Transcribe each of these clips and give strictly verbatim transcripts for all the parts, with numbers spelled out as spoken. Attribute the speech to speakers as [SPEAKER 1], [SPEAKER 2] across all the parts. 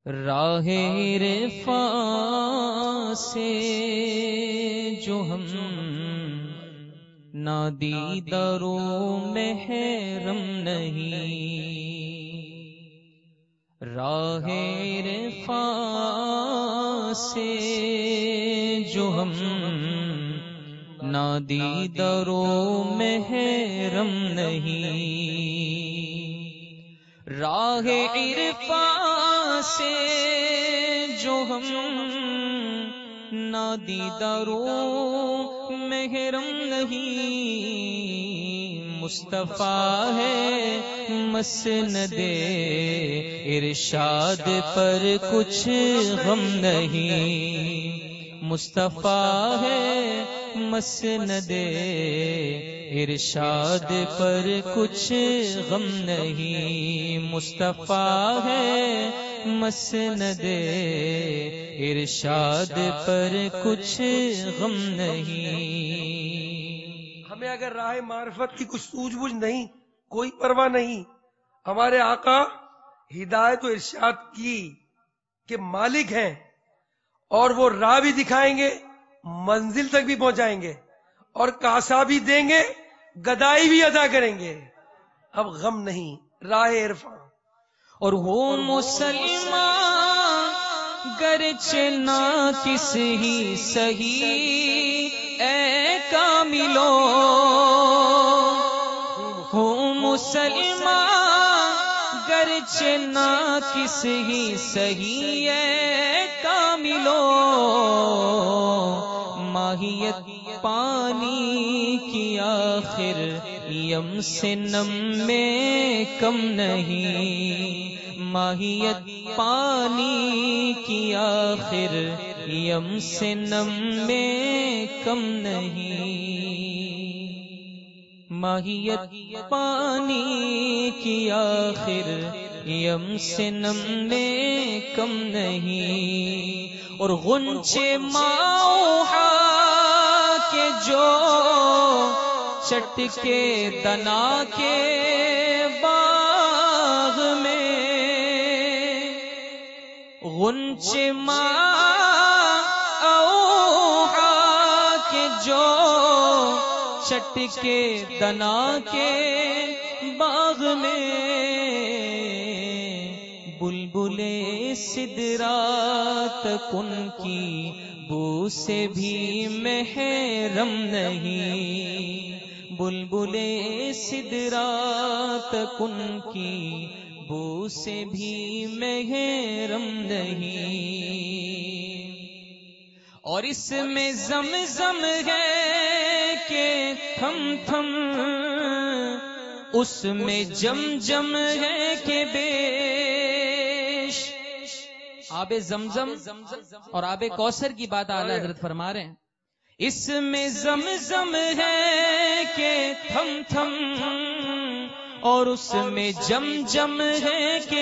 [SPEAKER 1] راہ عرفان سے جو ہم نادیدہ رو محرم نہیں، راہ عرفان سے جو ہم نادیدہ رو محرم نہیں، راہ عرفان سے جو ہم نادیدہ رو محرم نہیں، مصطفیٰ ہے مسند ارشاد پر کچھ غم نہیں، مصطفیٰ ہے مسند ارشاد پر کچھ غم نہیں، مصطفیٰ ہے مسند ارشاد پر کچھ غم نہیں۔
[SPEAKER 2] ہمیں اگر راہ معرفت کی کچھ سوجھ بوجھ نہیں، کوئی پرواہ نہیں، ہمارے آقا ہدایت و ارشاد کی کے مالک ہیں اور وہ راہ بھی دکھائیں گے، منزل تک بھی پہنچائیں گے اور کاسا بھی دیں گے، گدائی بھی ادا کریں گے۔ اب غم نہیں، راہ عرفان۔
[SPEAKER 1] اور وہ مسلمان گرچہ نہ کس ہی صحیح اے کاملو، ہو مسلمان گرچہ نہ کس ہی صحیح اے کاملو، ماہیت پانی کی آخر یم سے نم میں کم نہیں، ماہیت پانی کی آخر یم سے نم میں کم نہیں، ماہیت پانی کی آخر یم سے نم میں کم نہیں، اور غنچے ماؤہا کے جو چٹ کے دنا کے باغ میں، غنچے ماؤہا کے جو چٹ کے دنا کے باغ میں، بلبلے سدرات کن کی بو سے بھی محرم نہیں، بلبلے سدرات کن کی بو سے بھی محرم نہیں، اور اس میں زمزم ہے کہ تھم تھم، اس میں جم جم ہے کہ بیش، آب زمزم اور آب کوثر کی بات اعلیٰ حضرت فرما رہے ہیں، اس میں زمزم ہے کہ تھم تھم، اور اس میں جم جم ہے کہ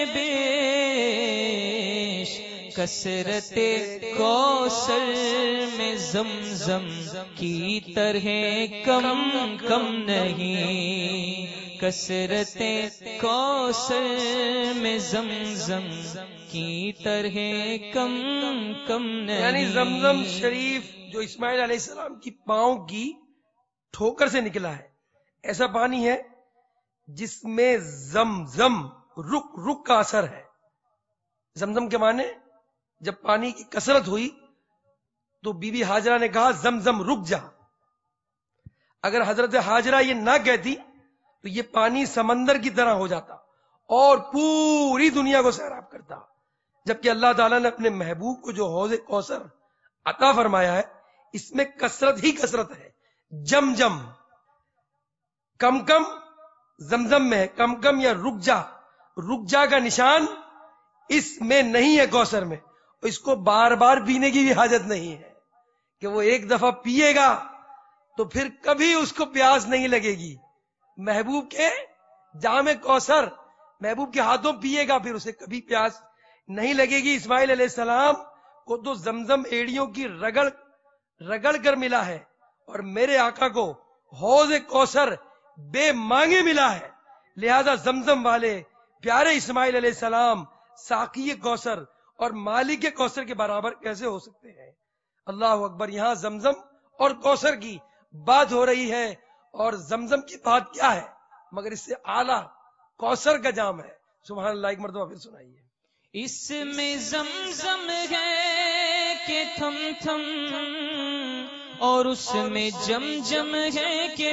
[SPEAKER 1] بیش، کثرت کوثر میں زمزم کی طرح کم کم نہیں، کثرت کوثر میں زمزم کی طرح کم کم نہیں،
[SPEAKER 2] یعنی زمزم شریف جو اسماعیل علیہ السلام کی پاؤں کی ٹھوکر سے نکلا ہے، ایسا پانی ہے جس میں زمزم رک رک کا اثر ہے۔ زمزم کے معنی جب پانی کی کثرت ہوئی تو بی بی ہاجرہ نے کہا زمزم رک جا، اگر حضرت ہاجرہ یہ نہ کہتی تو یہ پانی سمندر کی طرح ہو جاتا اور پوری دنیا کو سیراب کرتا، جبکہ اللہ تعالیٰ نے اپنے محبوب کو جو حوض کوثر عطا فرمایا ہے اس میں کثرت ہی کثرت ہے، جم جم، کم کم زمزم میں ہے، کم کم یا رک جا، رک جا کا نشان اس میں نہیں ہے کوثر میں، اس کو بار بار پینے کی بھی حاجت نہیں ہے کہ وہ ایک دفعہ پیے گا تو پھر کبھی اس کو پیاس نہیں لگے گی، محبوب کے جام کوثر محبوب کے ہاتھوں پیے گا پھر اسے کبھی پیاس نہیں لگے گی۔ اسماعیل علیہ السلام کو تو زمزم ایڑیوں کی رگڑ رگڑ کر ملا ہے، اور میرے آقا کو حوض کوثر بے مانگے ملا ہے، لہذا زمزم والے پیارے اسماعیل علیہ السلام ساقی کوثر اور مالک کوثر کے برابر کیسے ہو سکتے ہیں؟ اللہ اکبر. یہاں زمزم اور کوثر کی بات ہو رہی ہے، اور زمزم کی بات کیا ہے مگر اس سے اعلیٰ کوثر کا جام ہے. سبحان اللہ. ایک مرتبہ پھر سنائیے.
[SPEAKER 1] اس میں زمزم ہے کہ تھم تھم، اور اس میں جم جم ہے کہ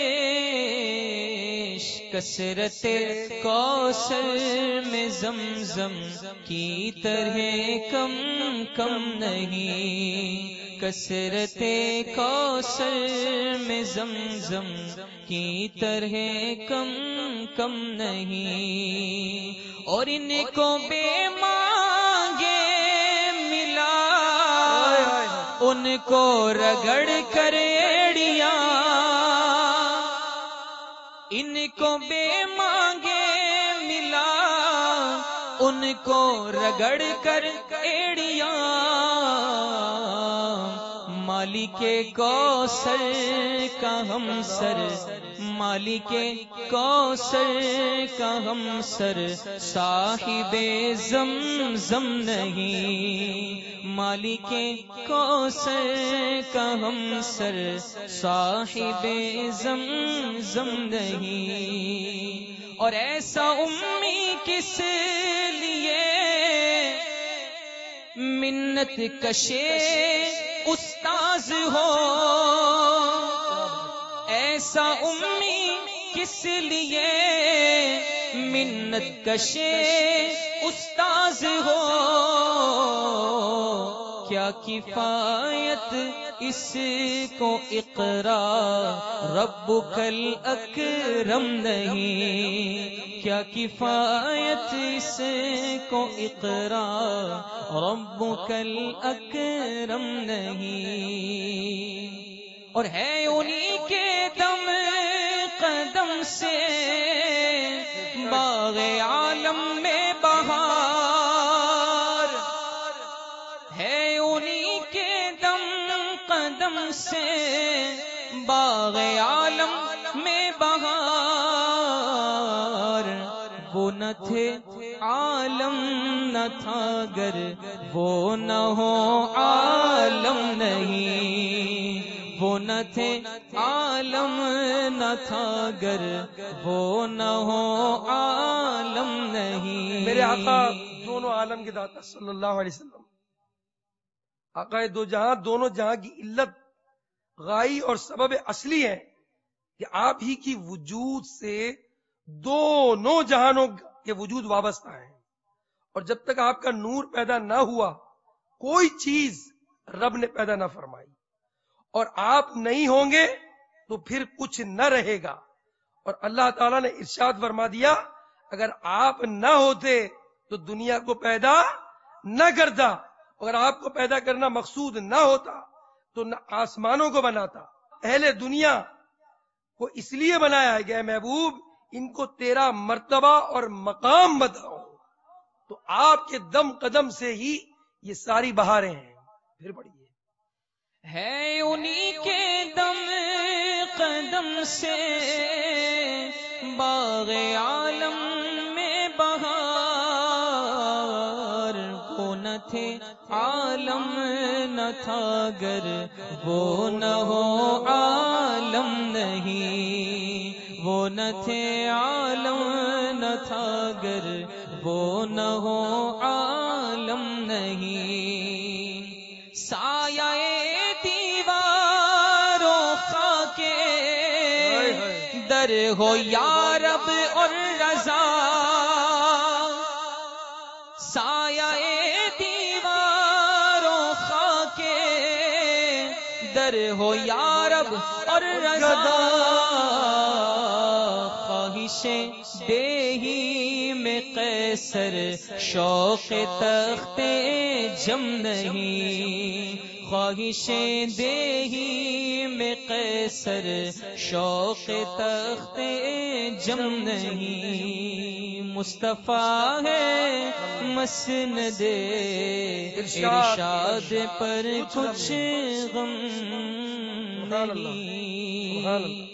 [SPEAKER 1] بیش، کثرت کوثر میں زمزم کی طرح کم کم نہیں، کثرت کوثر میں زمزم کی طرح کم کم نہیں، اور ان کو بے مانگے ملا، ان کو رگڑ کر ایڑیاں، ان کو بے مانگے ملا، ان کو رگڑ کر ایڑیاں، مالک کوثر کا ہم سر، مالک کوثر کا ہم سر، صاحب زمزم نہیں، مالک کوثر کا ہم سر، صاحب زمزم نہیں. اور ایسا امی کس لیے منت کشے استاذ ہو، ایسا امی کس لیے منت کشے استاذ ہو، کیا کفایت اس کو اقرا ربک الاکرم نہیں، کیا کفایت اس کو اقرا ربک الاکرم نہیں. اور ہے انہی کے دم قدم سے باغ عالم میں بہار، ہے انہی کے دم قدم سے باغ عالم میں بہار، وہ نہ تھے عالم نہ تھا گر وہ نہ ہو عالم نہیں، وہ نہ تھے عالم نہ تھا گر وہ نہ ہو عالم نہیں.
[SPEAKER 2] میرے آقا دونوں عالم کے داتا صلی اللہ علیہ وسلم، آقا دو جہاں، دونوں جہاں کی علت غائی اور سبب اصلی ہے کہ آپ ہی کی وجود سے دونوں جہانوں کے وجود وابستہ ہیں، اور جب تک آپ کا نور پیدا نہ ہوا کوئی چیز رب نے پیدا نہ فرمائی، اور آپ نہیں ہوں گے تو پھر کچھ نہ رہے گا. اور اللہ تعالیٰ نے ارشاد فرما دیا اگر آپ نہ ہوتے تو دنیا کو پیدا نہ کرتا، اگر آپ کو پیدا کرنا مقصود نہ ہوتا تو نہ آسمانوں کو بناتا. اہل دنیا کو اس لیے بنایا ہے کہ اے محبوب ان کو تیرا مرتبہ اور مقام بتاؤ، تو آپ کے دم قدم سے ہی یہ ساری بہاریں ہیں. پھر پڑھیے.
[SPEAKER 1] ہے انہی کے دم قدم سے باغ عالم میں بہار، وہ نہ تھے عالم نہ تھا گر وہ نہ ہو عالم نہیں، وہ نہ تھے عالم نہ تھا گر وہ نہ ہو عالم نہیں. سایہ در ہو یا رب اور رضا، سایہ دیوار و خاک در ہو یا رب اور رضا، خواہش دیہی میں قیصر شوق تخت جم نہیں، خواہش دیہی میں قیصر شوق تخت جم نہیں. مصطفیٰ ہے مسند ارشاد پر کچھ غم نہیں.